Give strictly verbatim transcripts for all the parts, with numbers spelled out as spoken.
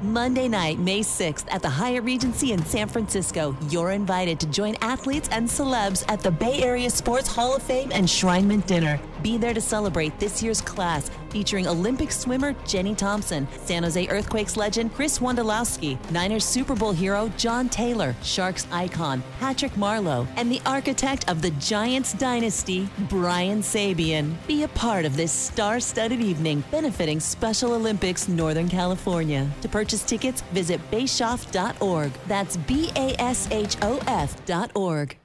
Monday night, May sixth at the Hyatt Regency in San Francisco. You're invited to join athletes and celebs at the Bay Area Sports Hall of Fame Enshrinement Dinner. Be there to celebrate this year's class, featuring Olympic swimmer Jenny Thompson, San Jose Earthquakes legend Chris Wondolowski, Niners Super Bowl hero John Taylor, Sharks icon Patrick Marleau, and the architect of the Giants dynasty, Brian Sabian. Be a part of this star-studded evening benefiting Special Olympics Northern California. To purchase tickets, visit bashoff dot org. That's B A S H O F dot org.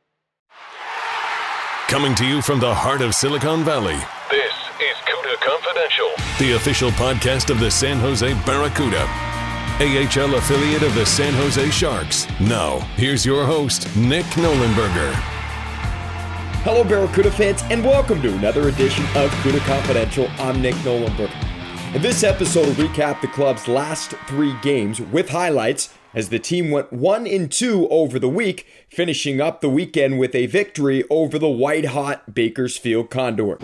Coming to you from the heart of Silicon Valley, this is CUDA Confidential, the official podcast of the San Jose Barracuda, A H L affiliate of the San Jose Sharks. Now, here's your host, Nick Nolenberger. Hello, Barracuda fans, and welcome to another edition of CUDA Confidential. I'm Nick Nolenberger. In this episode, we'll recap the club's last three games with highlights as the team went one and two over the week, finishing up the weekend with a victory over the white-hot Bakersfield Condors.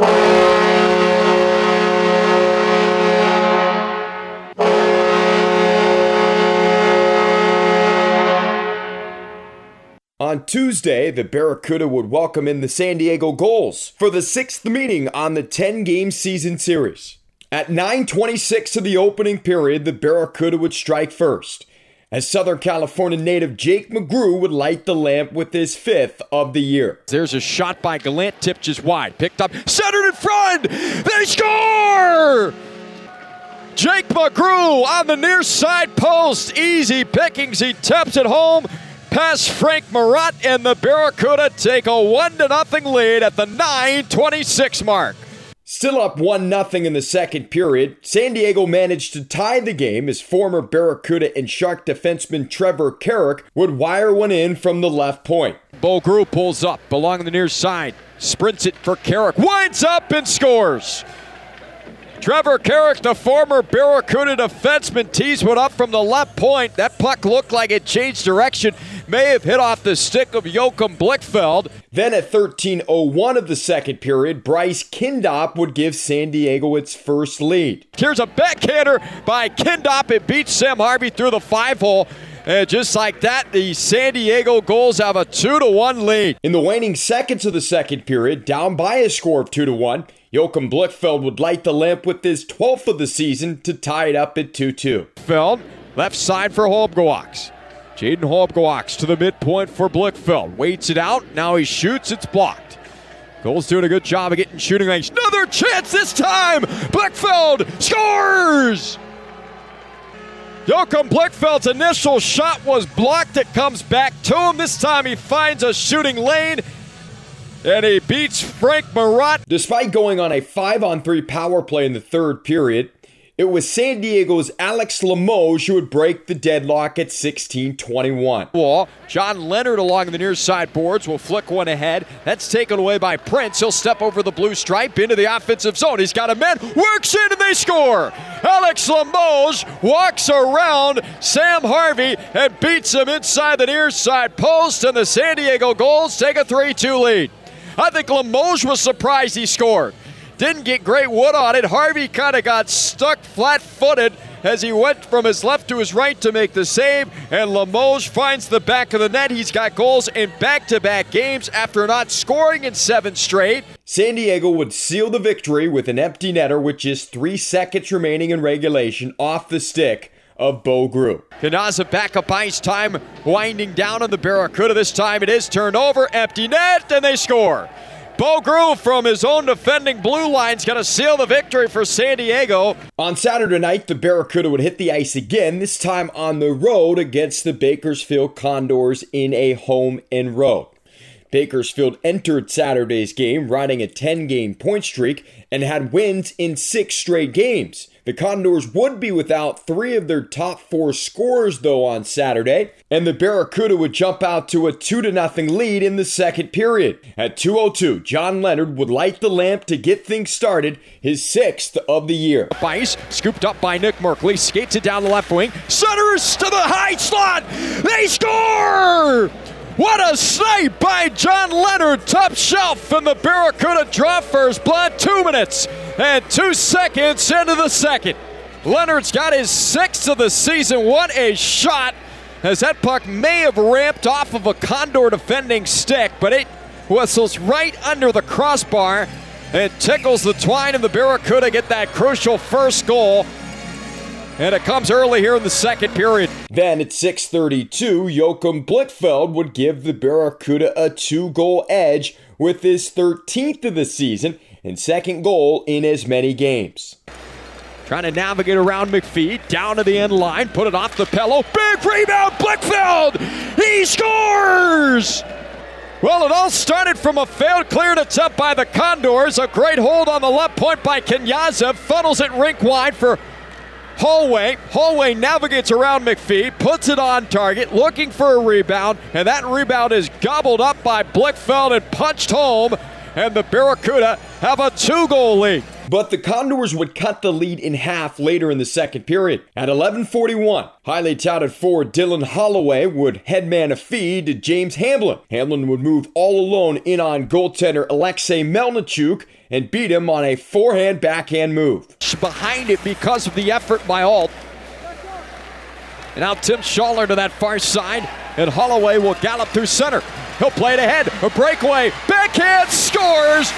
On Tuesday, the Barracuda would welcome in the San Diego Gulls for the sixth meeting on the ten-game season series. At nine twenty-six of the opening period, the Barracuda would strike first, as Southern California native Jake McGrew would light the lamp with his fifth of the year. There's a shot by Gallant, tipped just wide. Picked up, centered in front. They score! Jake McGrew on the near side post. Easy pickings. He taps it home past Frank Marotte, and the Barracuda take a one to nothing lead at the nine twenty-six mark. Still up one nothing in the second period, San Diego managed to tie the game as former Barracuda and Shark defenseman Trevor Carrick would wire one in from the left point. Bo Grew pulls up along the near side, sprints it for Carrick, winds up and scores. Trevor Carrick, the former Barracuda defenseman, tees one up from the left point. That puck looked like it changed direction, may have hit off the stick of Joachim Blichfeld. Then at thirteen oh one of the second period, Bryce Kindop would give San Diego its first lead. Here's a backhander by Kindop. It beats Sam Harvey through the five-hole. And just like that, the San Diego Gulls have a two to one lead. In the waning seconds of the second period, down by a score of two to one, Joachim Blichfeld would light the lamp with his twelfth of the season to tie it up at two two. Feld, left side for Holmgawaks. Jaden Holmgawaks to the midpoint for Blichfeld. Waits it out. Now he shoots. It's blocked. Gulls doing a good job of getting shooting range. Another chance this time. Blichfeld scores! Joachim Blichfeld's initial shot was blocked. It comes back to him. This time he finds a shooting lane, and he beats Frank Marotte. Despite going on a five on three power play in the third period, it was San Diego's Alex Limoges who would break the deadlock at sixteen twenty-one. Wall. John Leonard along the near side boards will flick one ahead. That's taken away by Prince. He'll step over the blue stripe into the offensive zone. He's got a man, works in, and they score. Alex Limoges walks around Sam Harvey and beats him inside the near side post, and the San Diego Gulls take a three two lead. I think Limoges was surprised he scored. Didn't get great wood on it. Harvey kind of got stuck flat-footed as he went from his left to his right to make the save, and Limoges finds the back of the net. He's got goals in back-to-back games after not scoring in seven straight. San Diego would seal the victory with an empty netter with just three seconds remaining in regulation off the stick of Bo Grew. Canaza back up ice time, winding down on the Barracuda. This time it is turned over, empty net, and they score. Bo Grew from his own defending blue line's going to seal the victory for San Diego. On Saturday night, the Barracuda would hit the ice again, this time on the road against the Bakersfield Condors in a home and road. Bakersfield entered Saturday's game riding a ten-game point streak and had wins in six straight games. The Condors would be without three of their top four scorers, though, on Saturday, and the Barracuda would jump out to a two to nothing lead in the second period. At two oh two, John Leonard would light the lamp to get things started, his sixth of the year. Ice, scooped up by Nick Merkley, skates it down the left wing, centers to the high slot, they score! What a snipe by John Leonard, top shelf, and the Barracuda draw first blood two minutes and two seconds into the second. Leonard's got his sixth of the season. What a shot, as that puck may have ramped off of a Condor defending stick, but it whistles right under the crossbar. It tickles the twine, and the Barracuda get that crucial first goal. And it comes early here in the second period. Then at six thirty-two, Joachim Blichfeld would give the Barracuda a two-goal edge with his thirteenth of the season and second goal in as many games. Trying to navigate around McPhee, down to the end line, put it off the pillow. Big rebound, Blichfeld! He scores! Well, it all started from a failed cleared attempt by the Condors. A great hold on the left point by Kenyazev. Funnels it rink wide for Holloway. Holloway navigates around McPhee, puts it on target, looking for a rebound, and that rebound is gobbled up by Blichfeld and punched home, and the Barracuda have a two-goal lead. But the Condors would cut the lead in half later in the second period. At eleven forty-one, highly touted forward Dylan Holloway would headman a feed to James Hamblin. Hamblin would move all alone in on goaltender Alexei Melnichuk and beat him on a forehand backhand move. Behind it because of the effort by Alt. And now Tim Schaller to that far side, and Holloway will gallop through center. He'll play it ahead, a breakaway, backhand, scores!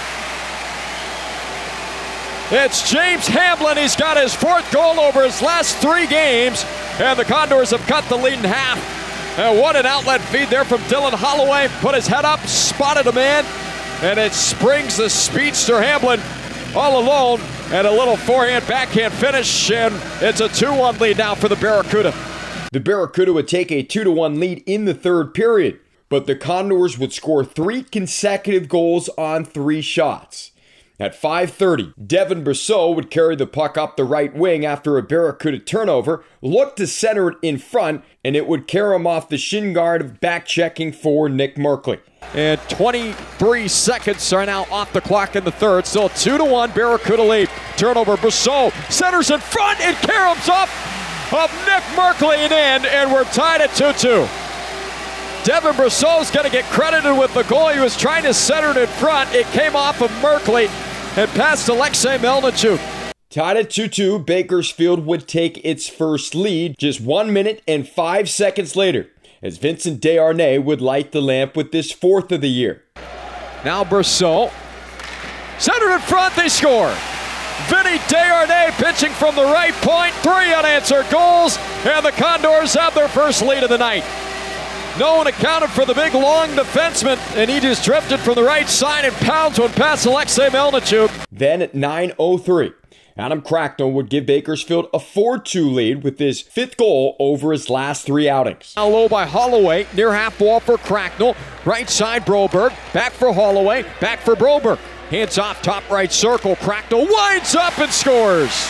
It's James Hamblin. He's got his fourth goal over his last three games, and the Condors have cut the lead in half. And what an outlet feed there from Dylan Holloway. Put his head up, spotted a man, and it springs the speedster Hamblin all alone, and a little forehand backhand finish, and it's a two one lead now for the Barracuda. The Barracuda would take a two to one lead in the third period, but the Condors would score three consecutive goals on three shots. At five thirty, Devin Brousseau would carry the puck up the right wing after a Barracuda turnover, look to center it in front, and it would carry him off the shin guard of back-checking for Nick Merkley. And twenty-three seconds are now off the clock in the third. Still two to one Barracuda lead. Turnover, Brousseau centers in front and caroms off of Nick Merkley and in, and we're tied at two two. Devin Brousseau's going to get credited with the goal. He was trying to center it in front. It came off of Merkley and past Alexei Melnichuk. Tied at two two, Bakersfield would take its first lead just one minute and five seconds later, as Vincent Desharnais would light the lamp with this fourth of the year. Now Brousseau, centered in front, they score. Vinny Desharnais pitching from the right point, three unanswered goals, and the Condors have their first lead of the night. No one accounted for the big, long defenseman, and he just drifted from the right side and pounds one past Alexei Melnichuk. Then at nine oh three, Adam Cracknell would give Bakersfield a four two lead with his fifth goal over his last three outings. Now low by Holloway, near half wall for Cracknell. Right side, Broberg. Back for Holloway, back for Broberg. Hands off, top right circle. Cracknell winds up and scores.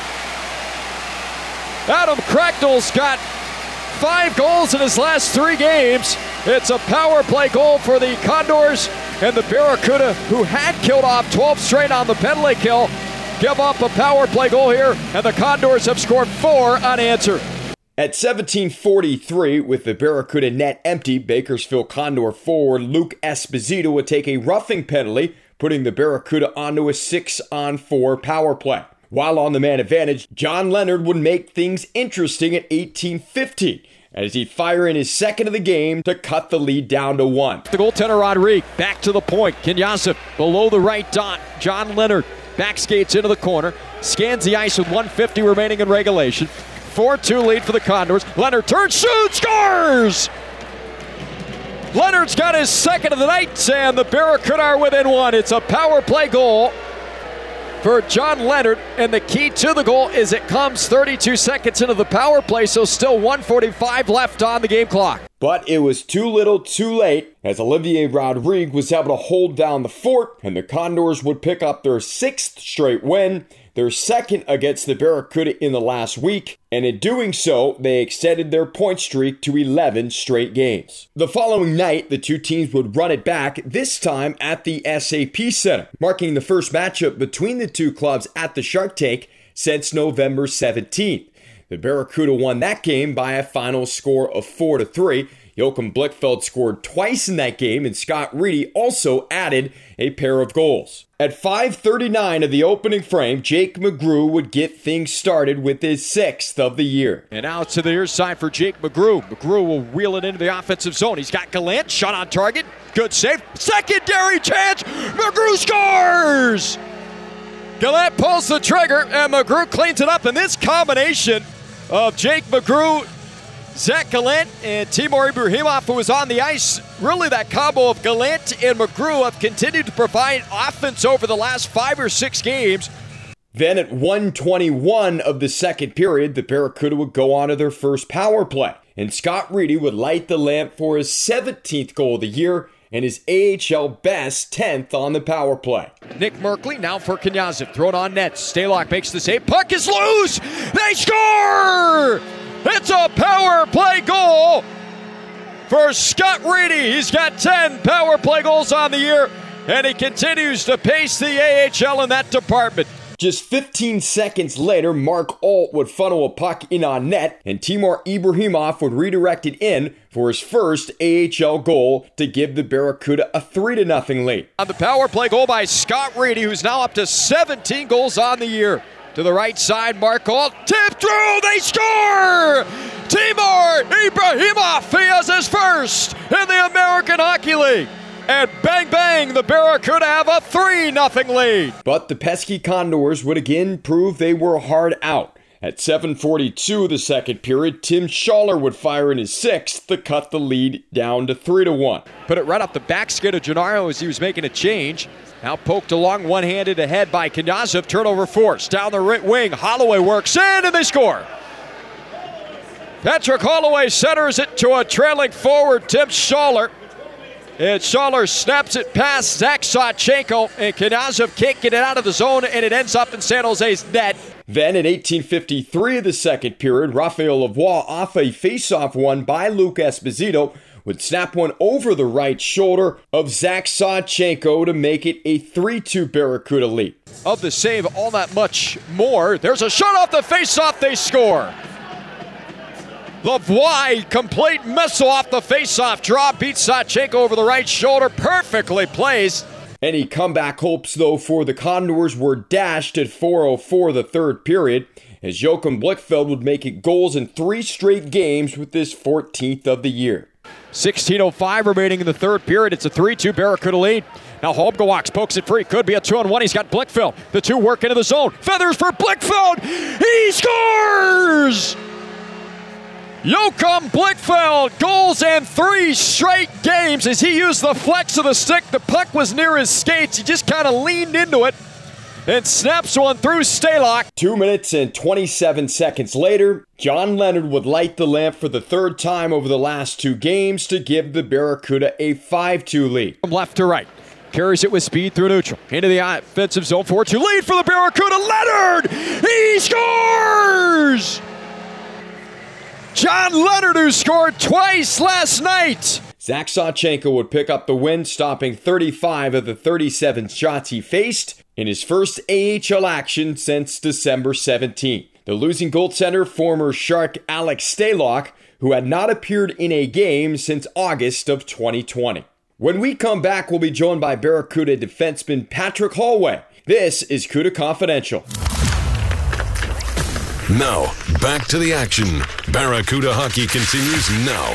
Adam Cracknell's got five goals in his last three games. It's a power play goal for the Condors, and the Barracuda, who had killed off twelve straight on the penalty kill, give up a power play goal here, and the Condors have scored four unanswered. At seventeen forty-three, with the Barracuda net empty, Bakersfield Condor forward Luke Esposito would take a roughing penalty, putting the Barracuda onto a six on four power play. While on the man advantage, John Leonard would make things interesting at eighteen fifteen, as he'd fire in his second of the game to cut the lead down to one. The goaltender Rodrigue back to the point. Kenyazev below the right dot. John Leonard back skates into the corner, scans the ice with one fifty remaining in regulation. four two lead for the Condors. Leonard turns, shoots, scores! Leonard's got his second of the night, and the Barracuda are within one. It's a power play goal for John Leonard, and the key to the goal is it comes thirty-two seconds into the power play, so still one forty-five left on the game clock. But it was too little too late, as Olivier Rodrigue was able to hold down the fort, and the Condors would pick up their sixth straight win, their second against the Barracuda in the last week, and in doing so, they extended their point streak to eleven straight games. The following night, the two teams would run it back, this time at the S A P Center, marking the first matchup between the two clubs at the Shark Tank since November seventeenth. The Barracuda won that game by a final score of four to three, Joachim Blichfeld scored twice in that game, and Scott Reedy also added a pair of goals. At five thirty-nine of the opening frame, Jake McGrew would get things started with his sixth of the year. And out to the near side for Jake McGrew. McGrew will wheel it into the offensive zone. He's got Gallant, shot on target. Good save. Secondary chance. McGrew scores! Gallant pulls the trigger, and McGrew cleans it up. And this combination of Jake McGrew, Zach Gallant, and Timur Ibrahimov, who was on the ice, really that combo of Gallant and McGrew have continued to provide offense over the last five or six games. Then at one twenty-one of the second period, the Barracuda would go on to their first power play, and Scott Reedy would light the lamp for his seventeenth goal of the year and his A H L best tenth on the power play. Nick Merkley now for Knyazhov, thrown on net. Stalock makes the save. Puck is loose. They score! It's a power play goal for Scott Reedy. He's got ten power play goals on the year, and he continues to pace the A H L in that department. Just fifteen seconds later, Mark Alt would funnel a puck in on net, and Timur Ibrahimov would redirect it in for his first A H L goal to give the Barracuda a three to nothing lead. On the power play goal by Scott Reedy, who's now up to seventeen goals on the year. To the right side, Mark Alt, tip through, they score! Timur Ibrahimov, he has his first in the American Hockey League. And bang, bang, the Barracuda have a three nothing lead. But the pesky Condors would again prove they were hard out. At seven forty-two of the second period, Tim Schaller would fire in his sixth to cut the lead down to three to one. Put it right off the back skid of Gennaro as he was making a change. Now poked along one-handed ahead by Knyazhov. Turnover force. Down the right wing. Holloway works in and they score. Patrick Holloway centers it to a trailing forward, Tim Schaller. And Schaller snaps it past Zach Sawchenko, and Knyazhov can't get it out of the zone, and it ends up in San Jose's net. Then at eighteen fifty-three of the second period, Raphael Lavoie, off a face-off won by Luke Esposito, would snap one over the right shoulder of Zach Sawchenko to make it a three two Barracuda lead. Of the save, all that much more. There's a shot off the face-off, they score. Lavoie, complete missile off the face-off draw, beats Sawchenko over the right shoulder, perfectly placed. Any comeback hopes, though, for the Condors were dashed at four oh four of the third period, as Joachim Blichfeld would make it goals in three straight games with his fourteenth of the year. sixteen oh five remaining in the third period. It's a three two Barracuda lead. Now Holmgawaks pokes it free. Could be a two on one. He's got Blichfeld. The two work into the zone. Feathers for Blichfeld. He scores! Joachim Blichfeld, goals in three straight games as he used the flex of the stick. The puck was near his skates. He just kind of leaned into it and snaps one through Stalock. Two minutes and twenty-seven seconds later, John Leonard would light the lamp for the third time over the last two games to give the Barracuda a five two lead. From left to right. Carries it with speed through neutral. Into the offensive zone. four two lead for the Barracuda. Leonard! He scores! John Leonard, who scored twice last night. Zach Sawchenko would pick up the win, stopping thirty-five of the thirty-seven shots he faced in his first A H L action since December seventeenth. The losing goaltender, former Shark Alex Stalock, who had not appeared in a game since August of twenty twenty. When we come back, we'll be joined by Barracuda defenseman Patrick Holloway. This is CUDA Confidential. Now, back to the action. Barracuda hockey continues now.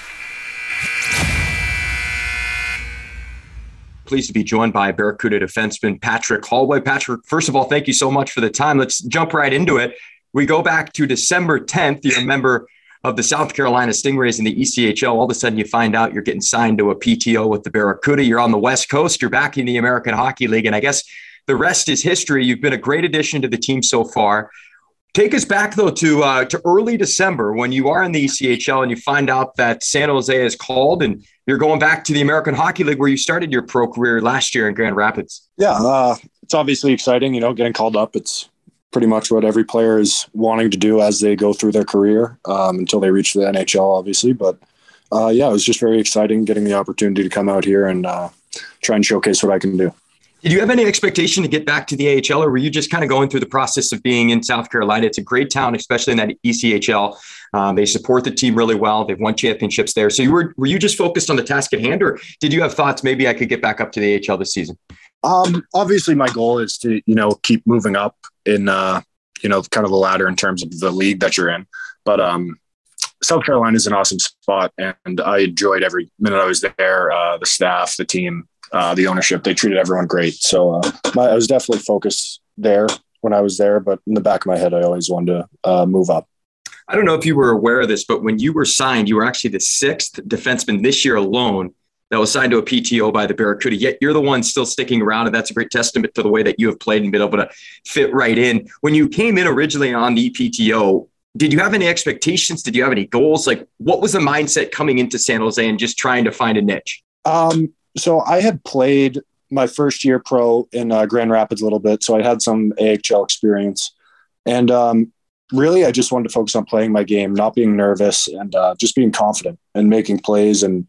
Pleased to be joined by Barracuda defenseman Patrick Holloway. Patrick, first of all, thank you so much for the time. Let's jump right into it. We go back to December tenth. You're a member of the South Carolina Stingrays in the E C H L. All of a sudden you find out you're getting signed to a P T O with the Barracuda. You're on the West Coast. You're back in the American Hockey League. And I guess the rest is history. You've been a great addition to the team so far. Take us back, though, to uh, to early December when you are in the E C H L and you find out that San Jose is called and you're going back to the American Hockey League where you started your pro career last year in Grand Rapids. Yeah, uh, it's obviously exciting, you know, getting called up. It's pretty much what every player is wanting to do as they go through their career um, until they reach the N H L, obviously. But, uh, yeah, it was just very exciting getting the opportunity to come out here and uh, try and showcase what I can do. Did you have any expectation to get back to the A H L, or were you just kind of going through the process of being in South Carolina? It's a great town, especially in that E C H L. Um, they support the team really well. They've won championships there. So you were were you just focused on the task at hand, or did you have thoughts maybe I could get back up to the A H L this season? Um, obviously, my goal is to you know keep moving up in uh, you know kind of the ladder in terms of the league that you're in. But um, South Carolina is an awesome spot, and I enjoyed every minute I was there. Uh, the staff, the team. Uh, the ownership, they treated everyone great. So uh, my, I was definitely focused there when I was there, but in the back of my head, I always wanted to uh, move up. I don't know if you were aware of this, but when you were signed, you were actually the sixth defenseman this year alone that was signed to a P T O by the Barracuda, yet you're the one still sticking around. And that's a great testament to the way that you have played and been able to fit right in. When you came in originally on the P T O, did you have any expectations? Did you have any goals? Like, what was the mindset coming into San Jose and just trying to find a niche? Um, So I had played my first year pro in uh, Grand Rapids a little bit. So I had some A H L experience. And um, really, I just wanted to focus on playing my game, not being nervous, and uh, just being confident and making plays and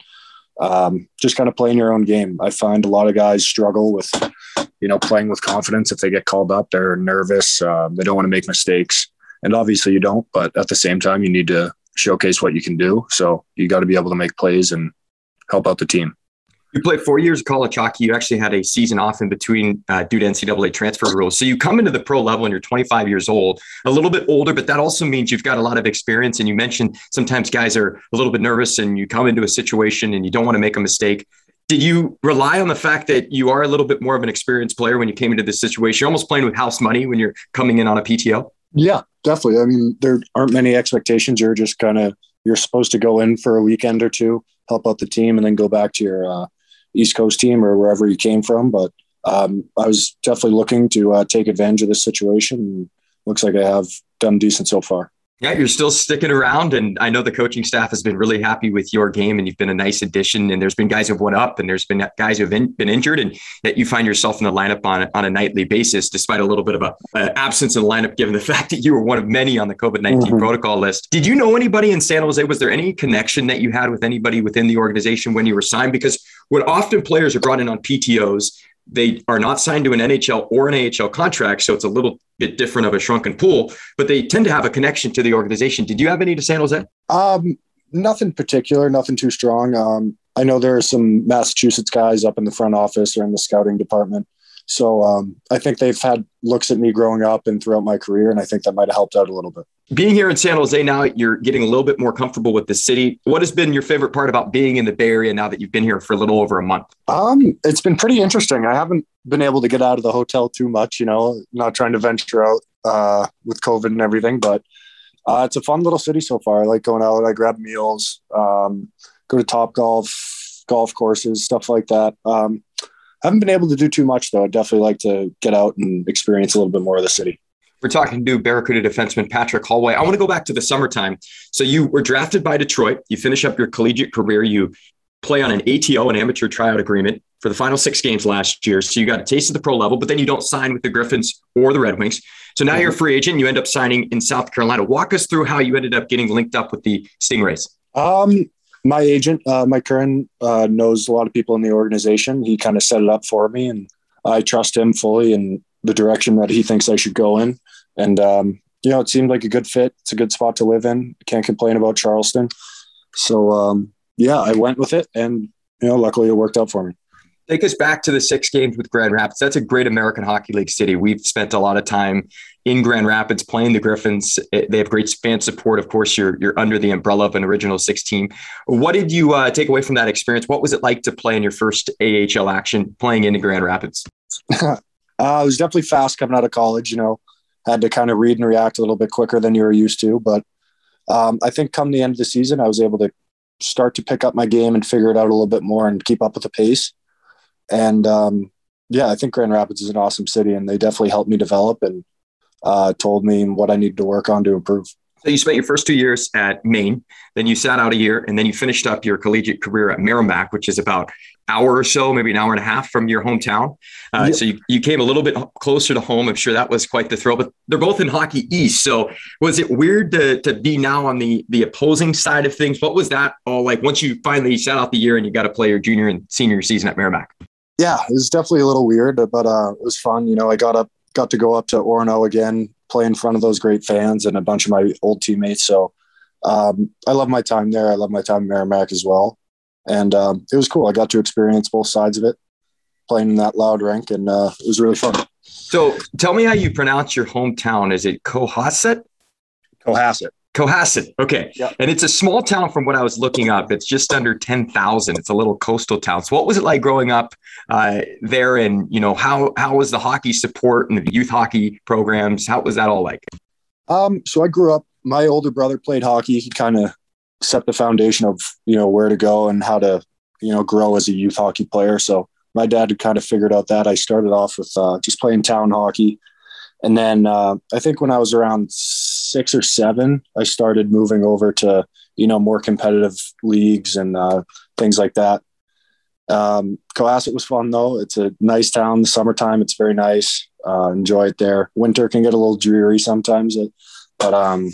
um, just kind of playing your own game. I find a lot of guys struggle with, you know, playing with confidence. If they get called up, they're nervous. Uh, they don't want to make mistakes. And obviously you don't, but at the same time, you need to showcase what you can do. So you got to be able to make plays and help out the team. You played four years of college hockey. You actually had a season off in between uh, due to N C double A transfer rules. So you come into the pro level and you're twenty-five years old, a little bit older, but that also means you've got a lot of experience. And you mentioned sometimes guys are a little bit nervous and you come into a situation and you don't want to make a mistake. Did you rely on the fact that you are a little bit more of an experienced player when you came into this situation? You're almost playing with house money when you're coming in on a P T O? Yeah, definitely. I mean, there aren't many expectations. You're just kind of, you're supposed to go in for a weekend or two, help out the team, and then go back to your uh, East Coast team or wherever you came from. But um, I was definitely looking to uh, take advantage of this situation. And looks like I have done decent so far. Yeah, you're still sticking around. And I know the coaching staff has been really happy with your game and you've been a nice addition. And there's been guys who've went up and there's been guys who've in, been injured and that you find yourself in the lineup on, on a nightly basis, despite a little bit of a, a absence in the lineup, given the fact that you were one of many on the COVID nineteen mm-hmm. protocol list. Did you know anybody in San Jose? Was there any connection that you had with anybody within the organization when you were signed? Because when often players are brought in on P T Os, they are not signed to an N H L or an A H L contract. So it's a little bit different of a shrunken pool, but they tend to have a connection to the organization. Did you have any to San Jose? Um, nothing particular, nothing too strong. Um, I know there are some Massachusetts guys up in the front office or in the scouting department. So um, I think they've had looks at me growing up and throughout my career, and I think that might have helped out a little bit. Being here in San Jose now, you're getting a little bit more comfortable with the city. What has been your favorite part about being in the Bay Area now that you've been here for a little over a month? Um, it's been pretty interesting. I haven't been able to get out of the hotel too much, you know, not trying to venture out uh, with COVID and everything, but uh, it's a fun little city so far. I like going out. I grab meals, um, go to Top Golf, golf courses, stuff like that. Um, I haven't been able to do too much, though. I'd definitely like to get out and experience a little bit more of the city. We're talking to Barracuda defenseman Patrick Holloway. I want to go back to the summertime. So you were drafted by Detroit. You finish up your collegiate career. You play on an A T O, an amateur tryout agreement, for the final six games last year. So you got a taste of the pro level, but then you don't sign with the Griffins or the Red Wings. So now you're a free agent. You end up signing in South Carolina. Walk us through how you ended up getting linked up with the Stingrays. Um, my agent, uh, Mike Curran, uh, knows a lot of people in the organization. He kind of set it up for me, and I trust him fully in the direction that he thinks I should go in. And, um, you know, it seemed like a good fit. It's a good spot to live in. Can't complain about Charleston. So, um, yeah, I went with it, and, you know, luckily it worked out for me. Take us back to the six games with Grand Rapids. That's a great American Hockey League city. We've spent a lot of time in Grand Rapids playing the Griffins. They have great fan support. Of course, you're you're under the umbrella of an original six team. What did you uh, take away from that experience? What was it like to play in your first A H L action playing in Grand Rapids? uh, it was definitely fast coming out of college. You know, had to kind of read and react a little bit quicker than you were used to. But um, I think come the end of the season, I was able to start to pick up my game and figure it out a little bit more and keep up with the pace. And um, yeah, I think Grand Rapids is an awesome city, and they definitely helped me develop and uh, told me what I needed to work on to improve. So you spent your first two years at Maine, then you sat out a year, and then you finished up your collegiate career at Merrimack, which is about an hour or so, maybe an hour and a half from your hometown. Uh, yep. So you, you came a little bit closer to home. I'm sure that was quite the thrill, but they're both in Hockey East. So was it weird to to be now on the, the opposing side of things? What was that all like once you finally sat out the year and you got to play your junior and senior season at Merrimack? Yeah, it was definitely a little weird, but uh, it was fun. You know, I got up, got to go up to Orono again, play in front of those great fans and a bunch of my old teammates. So um, I love my time there. I love my time in Merrimack as well. And um, it was cool. I got to experience both sides of it, playing in that loud rink, and uh, it was really fun. So tell me how you pronounce your hometown. Is it Cohasset? Cohasset. Cohasset. Okay. Yep. And it's a small town from what I was looking up. It's just under ten thousand. It's a little coastal town. So what was it like growing up uh, there? And, you know, how, how was the hockey support and the youth hockey programs? How was that all like? Um, so I grew up, my older brother played hockey. He kind of set the foundation of, you know, where to go and how to, you know, grow as a youth hockey player. So my dad had kind of figured out that. I started off with uh, just playing town hockey. And then uh, I think when I was around six or seven, I started moving over to, you know, more competitive leagues and uh, things like that. Um, Cohasset was fun, though. It's a nice town. The summertime, it's very nice. Uh, enjoy it there. Winter can get a little dreary sometimes. But, um,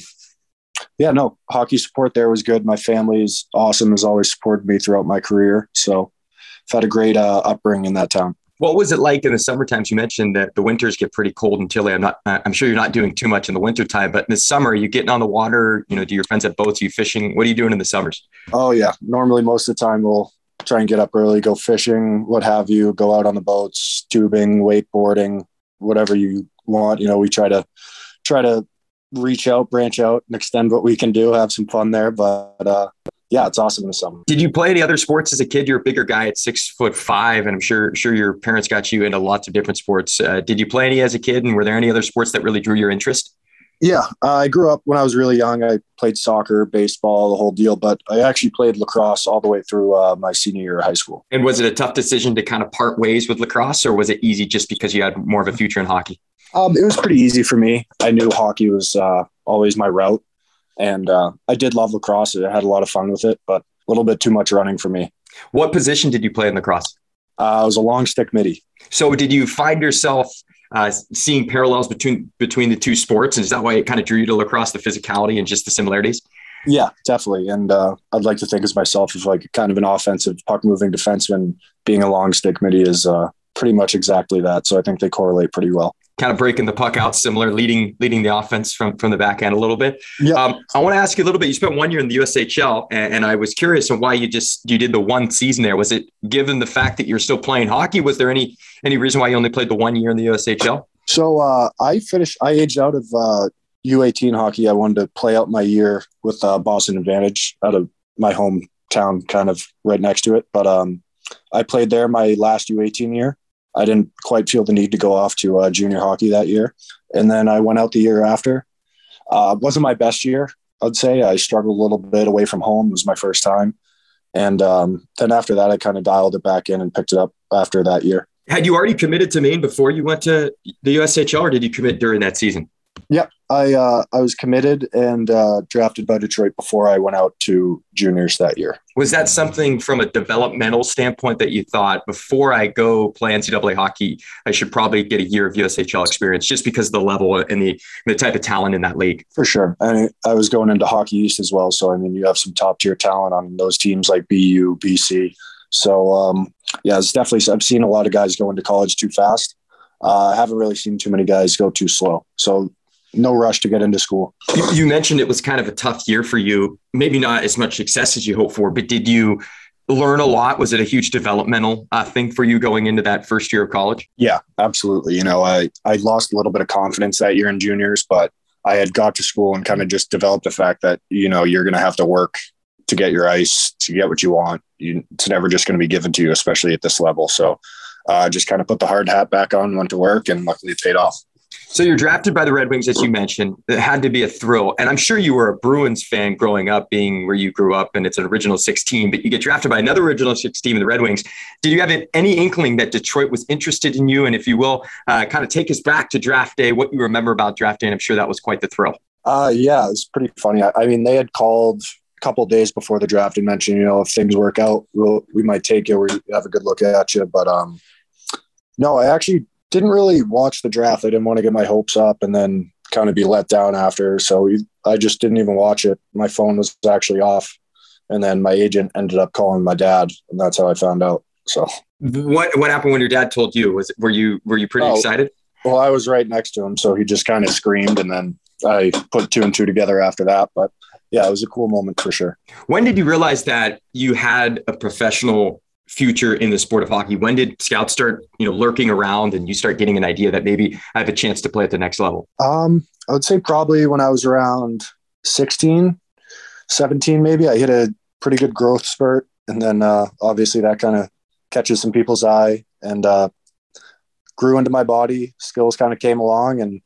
yeah, no, hockey support there was good. My family is awesome, has always supported me throughout my career. So I've had a great uh, upbringing in that town. What was it like in the summer times? You mentioned that the winters get pretty cold in Chile. I'm not, I'm sure you're not doing too much in the winter time, but in the summer, are you getting on the water? You know, do your friends have boats? Are you fishing? What are you doing in the summers? Oh yeah. Normally most of the time we'll try and get up early, go fishing, what have you, go out on the boats, tubing, wakeboarding, whatever you want. You know, we try to try to reach out, branch out and extend what we can do, have some fun there. But uh, yeah, it's awesome in the summer. Did you play any other sports as a kid? You're a bigger guy at six foot five, and I'm sure sure your parents got you into lots of different sports. Uh, did you play any as a kid, and were there any other sports that really drew your interest? Yeah, uh, I grew up when I was really young. I played soccer, baseball, the whole deal, but I actually played lacrosse all the way through uh, my senior year of high school. And was it a tough decision to kind of part ways with lacrosse, or was it easy just because you had more of a future in hockey? Um, it was pretty easy for me. I knew hockey was uh, always my route, and uh, I did love lacrosse. I had a lot of fun with it, but a little bit too much running for me. What position did you play in lacrosse? Uh, I was a long stick midi. So did you find yourself uh, seeing parallels between between the two sports? And is that why it kind of drew you to lacrosse, the physicality and just the similarities? Yeah, definitely. And uh, I'd like to think of myself as like kind of an offensive puck moving defenseman. Being a long stick midi is uh, pretty much exactly that. So I think they correlate pretty well. Kind of breaking the puck out, similar, leading leading the offense from, from the back end a little bit. Yeah. Um, I want to ask you a little bit. You spent one year in the U S H L, and, and I was curious on why you just you did the one season there. Was it given the fact that you're still playing hockey? Was there any any reason why you only played the one year in the U S H L? So uh, I finished. I aged out of uh, U eighteen hockey. I wanted to play out my year with uh, Boston Advantage out of my hometown, kind of right next to it. But um, I played there my last U eighteen year. I didn't quite feel the need to go off to uh, junior hockey that year. And then I went out the year after. Uh, wasn't my best year, I'd say. I struggled a little bit away from home. It was my first time. And um, then after that, I kind of dialed it back in and picked it up after that year. Had you already committed to Maine before you went to the U S H L, or did you commit during that season? Yeah, I uh, I was committed and uh, drafted by Detroit before I went out to juniors that year. Was that something from a developmental standpoint that you thought, before I go play N C double A hockey, I should probably get a year of U S H L experience just because of the level and the the type of talent in that league? For sure. And I was going into Hockey East as well. So, I mean, you have some top tier talent on those teams like B U, B C. So, um, yeah, it's definitely, I've seen a lot of guys go into college too fast. Uh, I haven't really seen too many guys go too slow. So, no rush to get into school. You, you mentioned it was kind of a tough year for you, maybe not as much success as you hoped for, but did you learn a lot? Was it a huge developmental uh, thing for you going into that first year of college? Yeah, absolutely. You know, I, I lost a little bit of confidence that year in juniors, but I had got to school and kind of just developed the fact that, you know, you're going to have to work to get your ice, to get what you want. You, it's never just going to be given to you, especially at this level. So I uh, just kind of put the hard hat back on, went to work, and luckily it paid off. So you're drafted by the Red Wings, as you mentioned. It had to be a thrill. And I'm sure you were a Bruins fan growing up, being where you grew up, and it's an original six team, but you get drafted by another original six team in the Red Wings. Did you have any inkling that Detroit was interested in you? And if you will, uh, kind of take us back to draft day, what you remember about draft day. And I'm sure that was quite the thrill. Uh, yeah, it's pretty funny. I, I mean, they had called a couple of days before the draft and mentioned, you know, if things work out, we'll, we might take you, we have a good look at you. But um, no, I actually didn't really watch the draft. I didn't want to get my hopes up and then kind of be let down after. So we, I just didn't even watch it. My phone was actually off. And then my agent ended up calling my dad, and that's how I found out. So What what happened when your dad told you? Was were you were you pretty oh, excited? Well, I was right next to him, so he just kind of screamed, and then I put two and two together after that. But yeah, it was a cool moment for sure. When did you realize that you had a professional future in the sport of hockey? When did scouts start, you know, lurking around and you start getting an idea that maybe I have a chance to play at the next level? Um, I would say probably when I was around sixteen, seventeen, maybe. I hit a pretty good growth spurt. And then uh, obviously that kind of catches some people's eye and uh, grew into my body. Skills kind of came along, and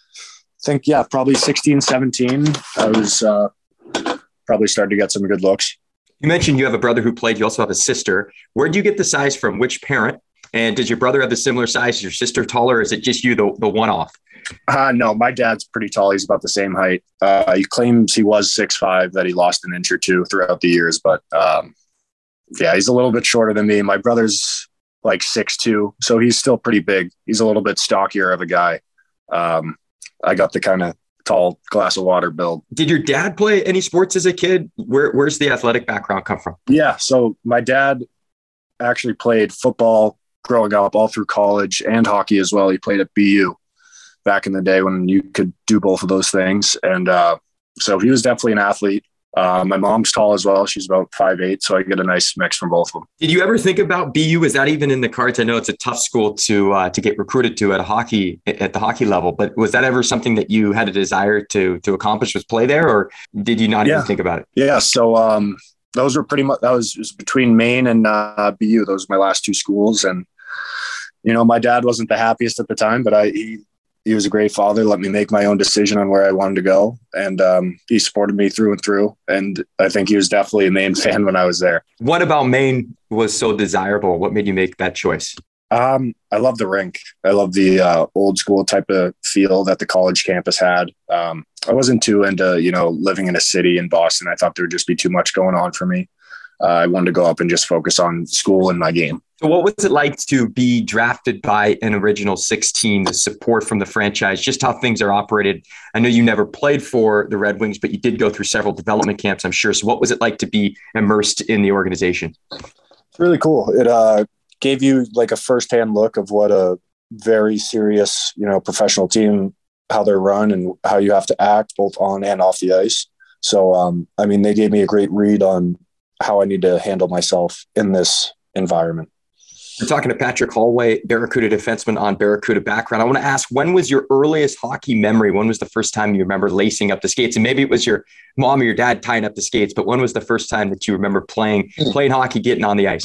I think, yeah, probably sixteen, seventeen, I was uh, probably started to get some good looks. You mentioned you have a brother who played. You also have a sister. Where did you get the size from? Which parent? And did your brother have the similar size? Is your sister taller, or is it just you, the, the one-off? Uh, no, my dad's pretty tall. He's about the same height. Uh, he claims he was six five, that he lost an inch or two throughout the years. But um, yeah, he's a little bit shorter than me. My brother's like six two, so he's still pretty big. He's a little bit stockier of a guy. Um, I got the kind of tall glass of water build. Did your dad play any sports as a kid? Where, where's the athletic background come from? Yeah. So my dad actually played football growing up all through college, and hockey as well. He played at B U back in the day when you could do both of those things. And uh, so he was definitely an athlete. Uh, my mom's tall as well. She's about five eight, so I get a nice mix from both of them. Did you ever think about B U? Is that even in the cards? I know it's a tough school to uh, to get recruited to at a hockey at the hockey level, but was that ever something that you had a desire to to accomplish, was play there, or did you not yeah. even think about it? Yeah. So um, those were pretty much, that was, was between Maine and uh, B U. Those were my last two schools. And, you know, my dad wasn't the happiest at the time, but I, he, he was a great father, let me make my own decision on where I wanted to go. And um, he supported me through and through. And I think he was definitely a Maine fan when I was there. What about Maine was so desirable? What made you make that choice? Um, I love the rink. I love the uh, old school type of feel that the college campus had. Um, I wasn't too into, you know, living in a city in Boston. I thought there would just be too much going on for me. Uh, I wanted to go up and just focus on school and my game. So what was it like to be drafted by an original sixteen, the support from the franchise, just how things are operated? I know you never played for the Red Wings, but you did go through several development camps, I'm sure. So what was it like to be immersed in the organization? It's really cool. It uh, gave you like a firsthand look of what a very serious, you know, professional team, how they're run and how you have to act both on and off the ice. So, um, I mean, they gave me a great read on how I need to handle myself in this environment. We're talking to Patrick Hallway, Barracuda defenseman on Barracuda background. I want to ask, when was your earliest hockey memory? When was the first time you remember lacing up the skates? And maybe it was your mom or your dad tying up the skates, but when was the first time that you remember playing, playing hockey, getting on the ice?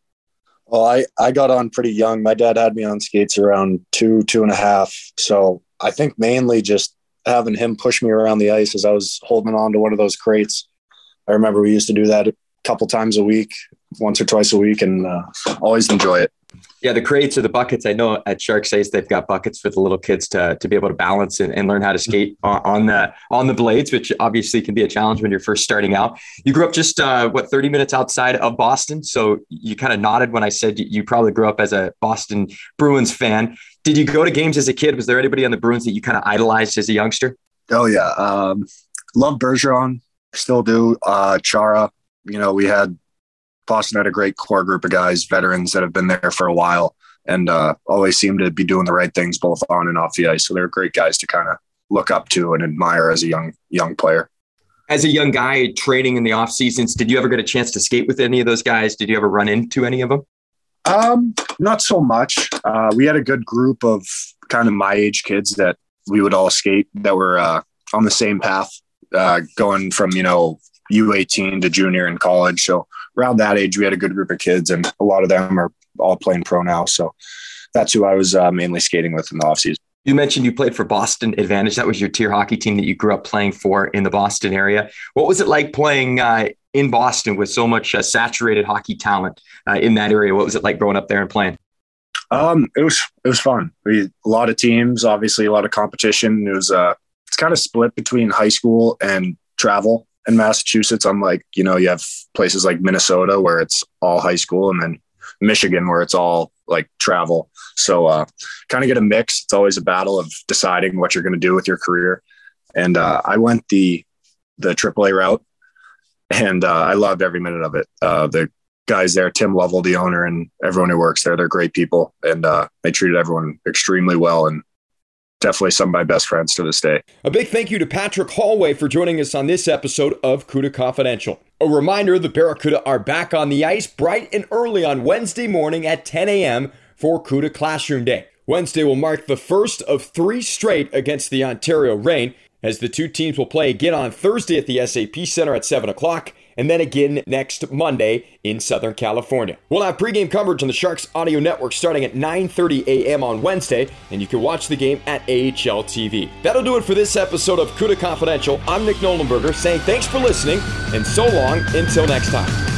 Well, I, I got on pretty young. My dad had me on skates around two, two and a half. So I think mainly just having him push me around the ice as I was holding on to one of those crates. I remember we used to do that a couple times a week, once or twice a week, and uh, always enjoy it. Yeah, the crates or the buckets. I know at Sharks Ice they've got buckets for the little kids to to be able to balance and, and learn how to skate on, on the on the blades, which obviously can be a challenge when you're first starting out. You grew up just uh, what thirty minutes outside of Boston, so you kind of nodded when I said you, you probably grew up as a Boston Bruins fan. Did you go to games as a kid? Was there anybody on the Bruins that you kind of idolized as a youngster? Oh yeah, um, love Bergeron, still do. Uh, Chara, you know, we had. Boston had a great core group of guys, veterans that have been there for a while and uh, always seem to be doing the right things both on and off the ice. So they're great guys to kind of look up to and admire as a young young player. As a young guy training in the off seasons, did you ever get a chance to skate with any of those guys? Did you ever run into any of them? Um, not so much. Uh, we had a good group of kind of my age kids that we would all skate that were uh, on the same path, uh, going from, you know, U eighteen to junior in college. So around that age, we had a good group of kids, and a lot of them are all playing pro now. So that's who I was uh, mainly skating with in the offseason. You mentioned you played for Boston Advantage. That was your tier hockey team that you grew up playing for in the Boston area. What was it like playing uh, in Boston with so much uh, saturated hockey talent uh, in that area? What was it like growing up there and playing? Um, it was it was fun. We a lot of teams, obviously a lot of competition. It was uh, it's kind of split between high school and travel. In Massachusetts, unlike, you know, you have places like Minnesota where it's all high school, and then Michigan where it's all like travel. So uh, kind of get a mix. It's always a battle of deciding what you're going to do with your career. And uh, I went the the triple A route, and uh, I loved every minute of it. Uh, the guys there, Tim Lovell, the owner, and everyone who works there. They're great people, and uh, they treated everyone extremely well, and definitely some of my best friends to this day. A big thank you to Patrick Hallway for joining us on this episode of CUDA Confidential. A reminder, the Barracuda are back on the ice bright and early on Wednesday morning at ten a.m. for CUDA Classroom Day. Wednesday will mark the first of three straight against the Ontario Reign, as the two teams will play again on Thursday at the S A P Center at seven o'clock, and then again next Monday in Southern California. We'll have pregame coverage on the Sharks Audio Network starting at nine thirty a.m. on Wednesday, and you can watch the game at A H L T V. That'll do it for this episode of CUDA Confidential. I'm Nick Nolenberger saying thanks for listening, and so long until next time.